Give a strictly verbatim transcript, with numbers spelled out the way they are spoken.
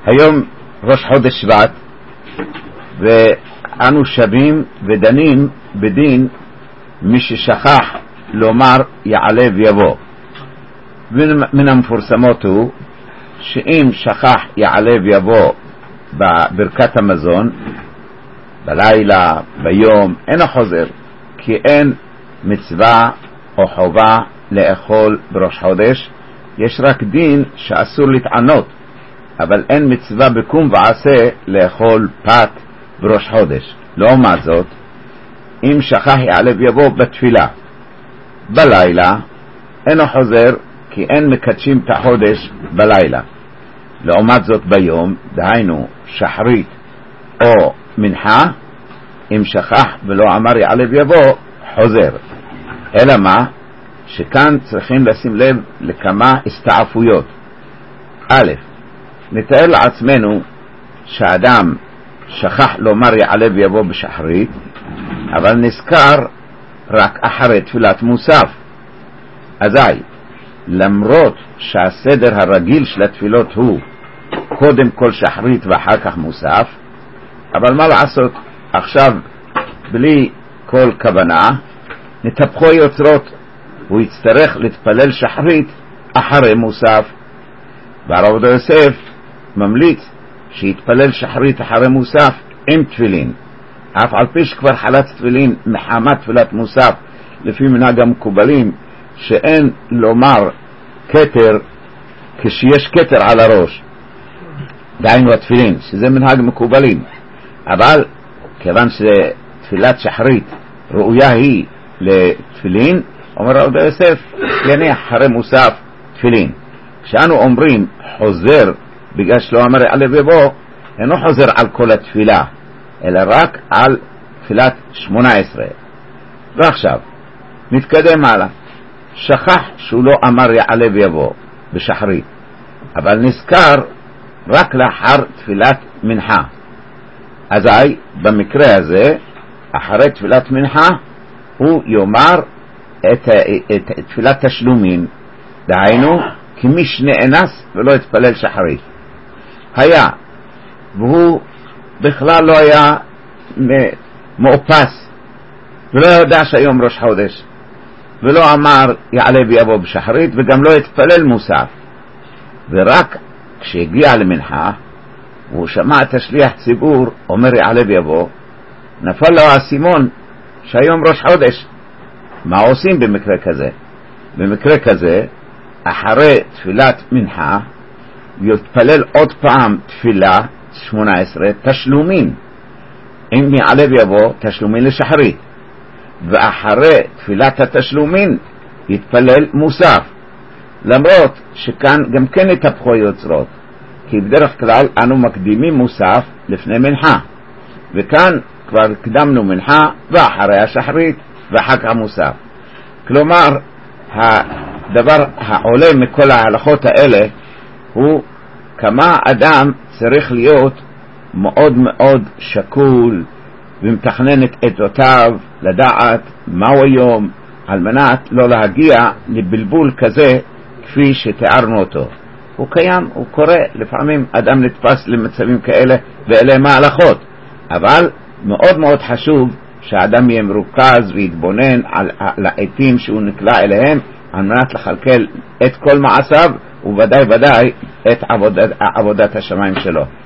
היום ראש חודש שבט, ואנו שבים ודנים בדין מי ששכח לומר יעלה ויבוא. מן המפורסמות הוא שאם שכח יעלה ויבוא בברכת המזון בלילה, ביום, אין החוזר, כי אין מצווה או חובה לאכול בראש חודש. יש רק דין שאסור להתענות, אבל אין מצווה בקום ועשה לאכול פת בראש חודש. לעומת זאת, אם שכח יעלה ויבוא בתפילה בלילה, אין חוזר, כי אין מקדשים את החודש בלילה. לעומת זאת ביום, דהיינו שחרית או מנחה, אם שכח ולא אמר יעלה ויבוא, חוזר. אלא מה? שכאן צריכים לשים לב לכמה הסתעפויות. א', נתאר לעצמנו שאדם שכח לומר יעלה ויבוא בשחרית, אבל נזכר רק אחרי תפילת מוסף. אזי, למרות שהסדר הרגיל של התפילות הוא קודם כל שחרית ואחר כך מוסף, אבל מה לעשות, עכשיו בלי כל כוונה נתהפכו יוצרות, הוא יצטרך להתפלל שחרית אחרי מוסף. והרב עובדיה יוסף ממליץ שיתפלל שחרית אחרי מוסף עם תפילין, אף על פי שכבר חלץ תפילין מחמת תפילת מוסף, לפי מנהג המקובלים שאין לומר כתר כשיש כתר על הראש, דהיינו התפילין, שזה מנהג מקובלים. אבל כיוון שתפילת שחרית ראויה היא לתפילין, אומר רב עובדיה יוסף יניח אחרי מוסף תפילין. כשאנו אומרים חוזר בגלל שלא אמר יעלה ויבוא, אינו חוזר על כל התפילה, אלא רק על תפילת שמונה עשרה. ועכשיו נתקדם הלאה. שכח שהוא לא אמר יעלה ויבוא בשחרית, אבל נזכר רק לאחר תפילת מנחה. אזי במקרה הזה אחרי תפילת מנחה הוא יאמר את, את, את תפילת תשלומים, דהיינו כמי שנאנס ולא התפלל שחרית. היה והוא בכלל לא היה מאופס ולא יודע שהיום ראש חודש, ולא אמר יעלה ויבוא בשחרית, וגם לא התפלל מוסף, ורק כשהגיע למנחה הוא שמע את השליח ציבור אומר יעלה ויבוא, נפל לו האסימון שהיום ראש חודש. מה עושים במקרה כזה? במקרה כזה אחרי תפילת מנחה יתפלל עוד פעם תפילה שמונה עשרה תשלומים, אם יעלה ויבוא תשלומים לשחרית, ואחרי תפילת התשלומים יתפלל מוסף. למרות שכאן גם כן התהפכו יוצרות, כי בדרך כלל אנו מקדימים מוסף לפני מנחה, וכאן כבר קדמנו מנחה ואחרי השחרית ואחר כך מוסף. כלומר הדבר העולה מכל ההלכות האלה הוא כמה אדם צריך להיות מאוד מאוד שקול ומתכנן את עדותיו, לדעת מהו היום, על מנת לא להגיע לבלבול כזה כפי שתיארנו אותו. הוא קיים, הוא קורה, לפעמים אדם נתפס למצבים כאלה, ואלה הם ההלכות. אבל מאוד מאוד חשוב שהאדם יהיה מרוכז ויתבונן על העתים שהוא נקלע אליהם, על מנת לחלקל את כל מעשיו, וודאי ודאי את עבודת, עבודת השמיים שלו.